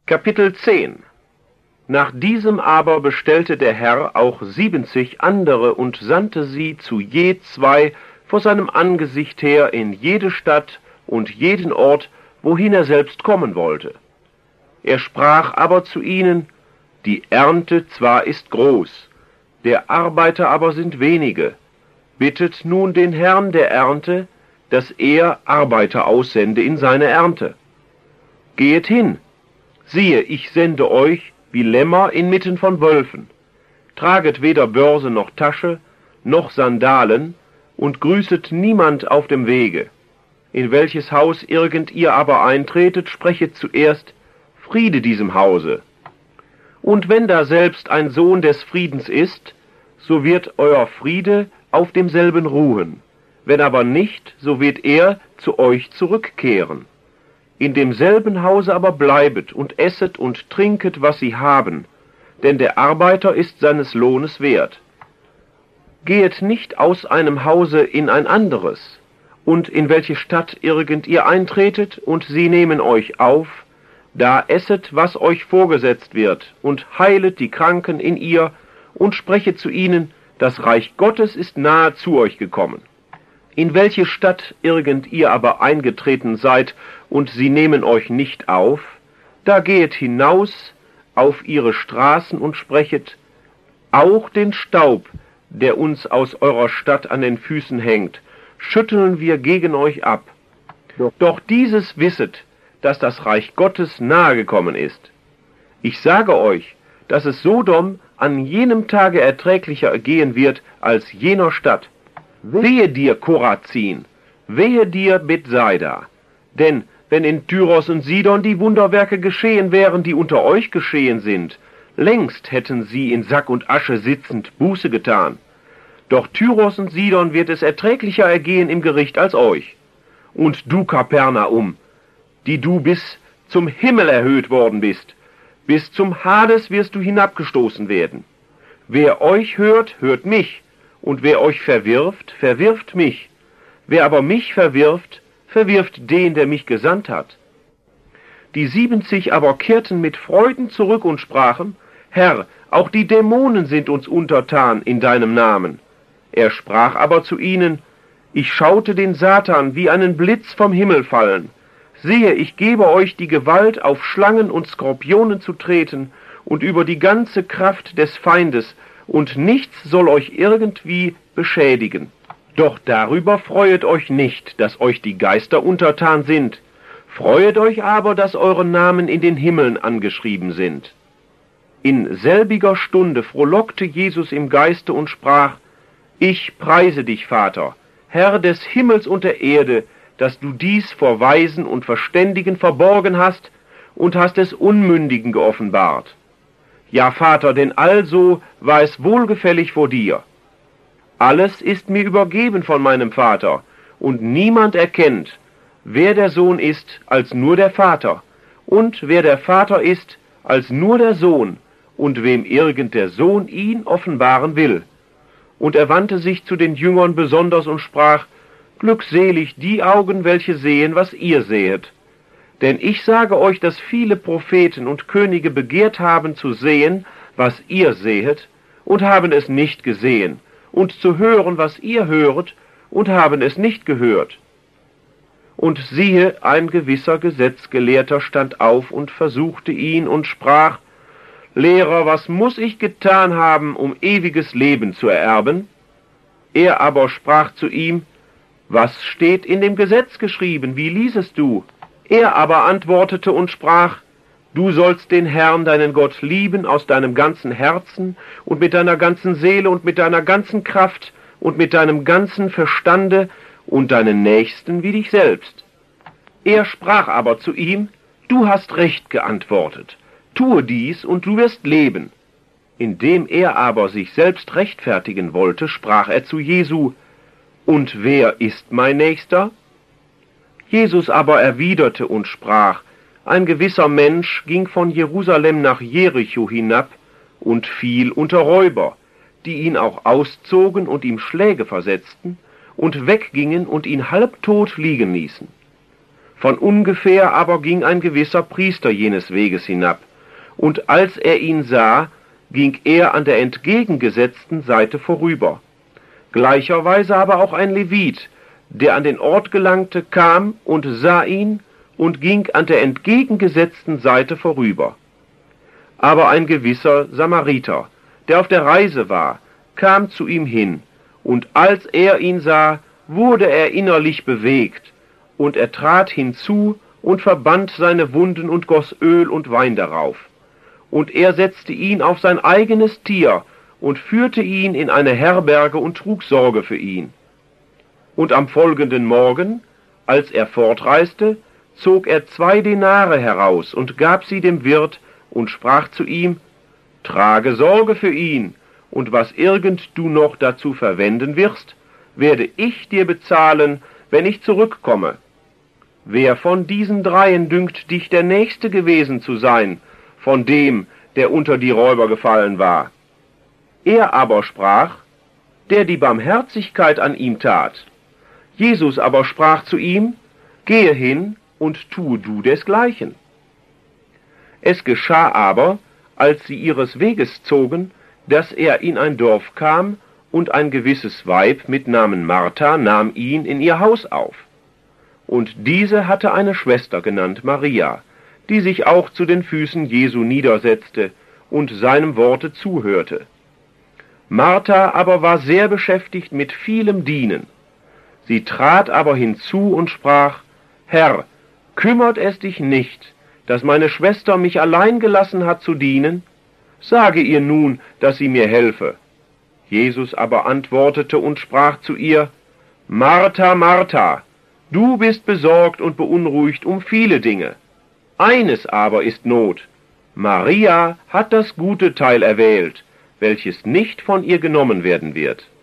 Kapitel 10. Nach diesem aber bestellte der Herr auch 70 andere und sandte sie zu je 2 vor seinem Angesicht her in jede Stadt und jeden Ort, wohin er selbst kommen wollte. Er sprach aber zu ihnen: Die Ernte zwar ist groß, der Arbeiter aber sind wenige. Bittet nun den Herrn der Ernte, dass er Arbeiter aussende in seine Ernte. Gehet hin, siehe, ich sende euch wie Lämmer inmitten von Wölfen. Traget weder Börse noch Tasche, noch Sandalen, und grüßet niemand auf dem Wege. In welches Haus irgend ihr aber eintretet, sprechet zuerst: Friede diesem Hause. Und wenn da selbst ein Sohn des Friedens ist, so wird euer Friede auf demselben ruhen. Wenn aber nicht, so wird er zu euch zurückkehren. In demselben Hause aber bleibet und esset und trinket, was sie haben, denn der Arbeiter ist seines Lohnes wert. Gehet nicht aus einem Hause in ein anderes, und in welche Stadt irgend ihr eintretet, und sie nehmen euch auf, da esset, was euch vorgesetzt wird, und heilet die Kranken in ihr, und sprechet zu ihnen: Das Reich Gottes ist nahe zu euch gekommen. In welche Stadt irgend ihr aber eingetreten seid, und sie nehmen euch nicht auf, da gehet hinaus auf ihre Straßen und sprechet: Auch den Staub, der uns aus eurer Stadt an den Füßen hängt, schütteln wir gegen euch ab. Doch dieses wisset, dass das Reich Gottes nahe gekommen ist. Ich sage euch, dass es Sodom an jenem Tage erträglicher gehen wird als jener Stadt. Wehe dir, Korazin, wehe dir, Bethsaida, denn wenn in Tyros und Sidon die Wunderwerke geschehen wären, die unter euch geschehen sind, längst hätten sie in Sack und Asche sitzend Buße getan. Doch Tyros und Sidon wird es erträglicher ergehen im Gericht als euch. Und du, Kapernaum, die du bis zum Himmel erhöht worden bist, bis zum Hades wirst du hinabgestoßen werden. Wer euch hört, hört mich, und wer euch verwirft, verwirft mich. Wer aber mich verwirft, verwirft den, der mich gesandt hat. Die 70 aber kehrten mit Freuden zurück und sprachen: Herr, auch die Dämonen sind uns untertan in deinem Namen. Er sprach aber zu ihnen: Ich schaute den Satan wie einen Blitz vom Himmel fallen. Siehe, ich gebe euch die Gewalt, auf Schlangen und Skorpionen zu treten, und über die ganze Kraft des Feindes, und nichts soll euch irgendwie beschädigen. Doch darüber freuet euch nicht, dass euch die Geister untertan sind. Freuet euch aber, dass eure Namen in den Himmeln angeschrieben sind. In selbiger Stunde frohlockte Jesus im Geiste und sprach: Ich preise dich, Vater, Herr des Himmels und der Erde, dass du dies vor Weisen und Verständigen verborgen hast und hast es Unmündigen geoffenbart. Ja, Vater, denn also war es wohlgefällig vor dir. Alles ist mir übergeben von meinem Vater, und niemand erkennt, wer der Sohn ist, als nur der Vater, und wer der Vater ist, als nur der Sohn, und wem irgend der Sohn ihn offenbaren will. Und er wandte sich zu den Jüngern besonders und sprach: Glückselig die Augen, welche sehen, was ihr sehet. Denn ich sage euch, dass viele Propheten und Könige begehrt haben zu sehen, was ihr sehet, und haben es nicht gesehen, und zu hören, was ihr höret, und haben es nicht gehört. Und siehe, ein gewisser Gesetzgelehrter stand auf und versuchte ihn und sprach: Lehrer, was muß ich getan haben, um ewiges Leben zu ererben? Er aber sprach zu ihm: Was steht in dem Gesetz geschrieben? Wie liesest du? Er aber antwortete und sprach: Du sollst den Herrn, deinen Gott, lieben aus deinem ganzen Herzen und mit deiner ganzen Seele und mit deiner ganzen Kraft und mit deinem ganzen Verstande und deinen Nächsten wie dich selbst. Er sprach aber zu ihm: Du hast recht geantwortet. Tue dies, und du wirst leben. Indem er aber sich selbst rechtfertigen wollte, sprach er zu Jesu: Und wer ist mein Nächster? Jesus aber erwiderte und sprach: Ein gewisser Mensch ging von Jerusalem nach Jericho hinab und fiel unter Räuber, die ihn auch auszogen und ihm Schläge versetzten und weggingen und ihn halbtot liegen ließen. Von ungefähr aber ging ein gewisser Priester jenes Weges hinab, und als er ihn sah, ging er an der entgegengesetzten Seite vorüber. Gleicherweise aber auch ein Levit, der an den Ort gelangte, kam und sah ihn und ging an der entgegengesetzten Seite vorüber. Aber ein gewisser Samariter, der auf der Reise war, kam zu ihm hin, und als er ihn sah, wurde er innerlich bewegt, und er trat hinzu und verband seine Wunden und goss Öl und Wein darauf. Und er setzte ihn auf sein eigenes Tier und führte ihn in eine Herberge und trug Sorge für ihn. Und am folgenden Morgen, als er fortreiste, zog er 2 Denare heraus und gab sie dem Wirt und sprach zu ihm: Trage Sorge für ihn, und was irgend du noch dazu verwenden wirst, werde ich dir bezahlen, wenn ich zurückkomme. Wer von diesen 3 dünkt dich der Nächste gewesen zu sein, von dem, der unter die Räuber gefallen war? Er aber sprach: Der die Barmherzigkeit an ihm tat. Jesus aber sprach zu ihm: Gehe hin und tue du desgleichen. Es geschah aber, als sie ihres Weges zogen, dass er in ein Dorf kam, und ein gewisses Weib mit Namen Martha nahm ihn in ihr Haus auf. Und diese hatte eine Schwester genannt Maria, die sich auch zu den Füßen Jesu niedersetzte und seinem Worte zuhörte. Martha aber war sehr beschäftigt mit vielem Dienen. Sie trat aber hinzu und sprach: Herr, kümmert es dich nicht, dass meine Schwester mich allein gelassen hat zu dienen? Sage ihr nun, dass sie mir helfe. Jesus aber antwortete und sprach zu ihr: Martha, Martha, du bist besorgt und beunruhigt um viele Dinge. Eines aber ist Not. Maria hat das gute Teil erwählt, welches nicht von ihr genommen werden wird.